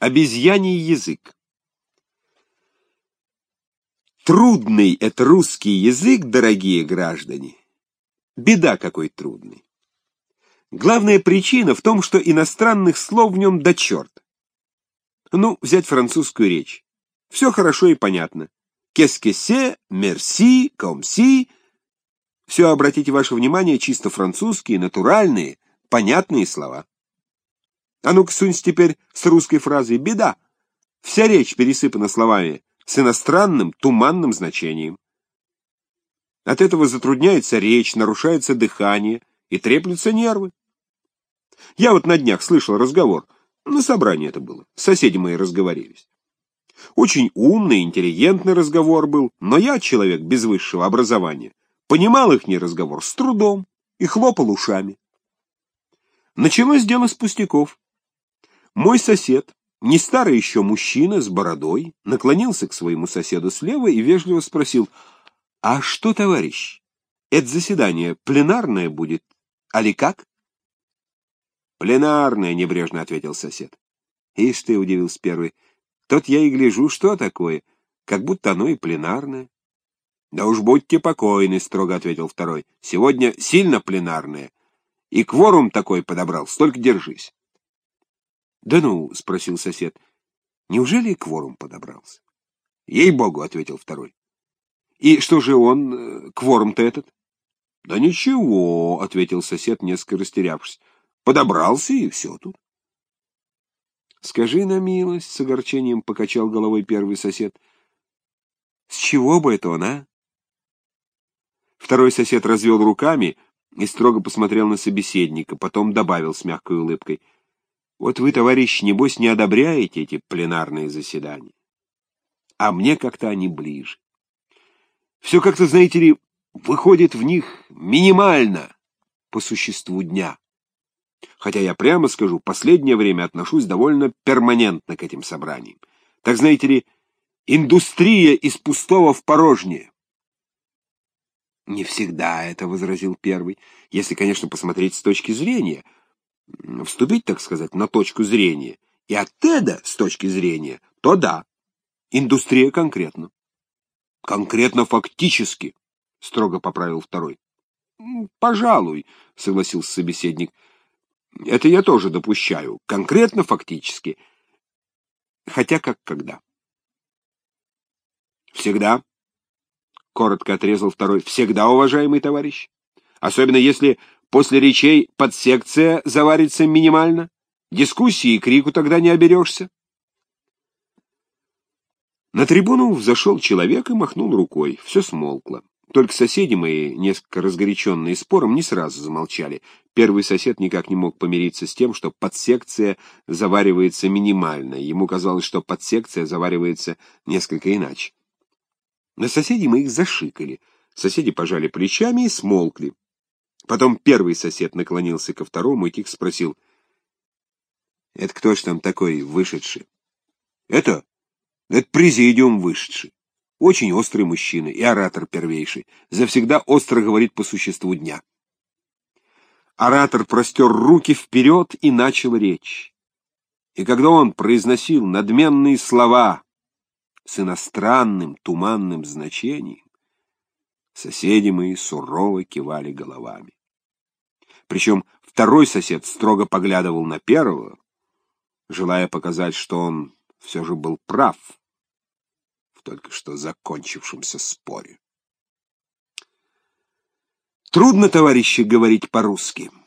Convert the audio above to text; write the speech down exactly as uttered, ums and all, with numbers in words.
Обезьяний язык. Трудный это русский язык, дорогие граждане. Беда какой трудный. Главная причина в том, что иностранных слов в нем до черта. Ну, взять французскую речь. Все хорошо и понятно. Qu'est-ce que c'est, merci, comme si. Все, обратите ваше внимание, чисто французские, натуральные, понятные слова. А ну-ка сунься теперь с русской фразой «беда». Вся речь пересыпана словами с иностранным, туманным значением. От этого затрудняется речь, нарушается дыхание и треплются нервы. Я вот на днях слышал разговор, на собрании это было, соседи мои разговорились. Очень умный, интеллигентный разговор был, но я, человек без высшего образования, понимал ихний разговор с трудом и хлопал ушами. Началось дело с пустяков. Мой сосед, не старый еще мужчина с бородой, наклонился к своему соседу слева и вежливо спросил: «А что, товарищ, это заседание пленарное будет, али как?» «Пленарное», — небрежно ответил сосед. «Ишь ты», — удивился первый, — «тот я и гляжу, что такое, как будто оно и пленарное». «Да уж будьте покойны», — строго ответил второй, — «сегодня сильно пленарное, и кворум такой подобрал, столько держись». «Да ну», — спросил сосед, — «неужели и кворум подобрался?» «Ей-богу», — ответил второй. «И что же он, кворум-то этот?» «Да ничего», — ответил сосед, несколько растерявшись, — «подобрался, и все тут». «Скажи на милость», — с огорчением покачал головой первый сосед, — «с чего бы это он, а?» Второй сосед развел руками и строго посмотрел на собеседника, потом добавил с мягкой улыбкой: «Вот вы, товарищ, небось, не одобряете эти пленарные заседания, а мне как-то они ближе. Все как-то, знаете ли, выходит в них минимально по существу дня. Хотя я прямо скажу, последнее время отношусь довольно перманентно к этим собраниям. Так, знаете ли, индустрия из пустого в порожнее». «Не всегда это», — возразил первый, — «если, конечно, посмотреть с точки зрения, вступить, так сказать, на точку зрения, и от Теда с точки зрения, то да, индустрия конкретно». «Конкретно фактически», — строго поправил второй. «Пожалуй», — согласился собеседник, — «это я тоже допущаю, конкретно фактически, хотя как когда». «Всегда», — коротко отрезал второй, — «всегда, уважаемый товарищ, особенно если после речей подсекция заварится минимально, дискуссии и крику тогда не оберешься». На трибуну взошел человек и махнул рукой. Все смолкло. Только соседи мои, несколько разгоряченные спором, не сразу замолчали. Первый сосед никак не мог помириться с тем, что подсекция заваривается минимально. Ему казалось, что подсекция заваривается несколько иначе. На соседей мы их зашикали. Соседи пожали плечами и смолкли. Потом первый сосед наклонился ко второму и тихо спросил: «Это кто ж там такой вышедший?» «Это? Это президиум вышедший. Очень острый мужчина и оратор первейший. Завсегда остро говорит по существу дня». Оратор простер руки вперед и начал речь. И когда он произносил надменные слова с иностранным туманным значением, соседи мои сурово кивали головами. Причем второй сосед строго поглядывал на первого, желая показать, что он все же был прав в только что закончившемся споре. Трудно, товарищи, говорить по-русски.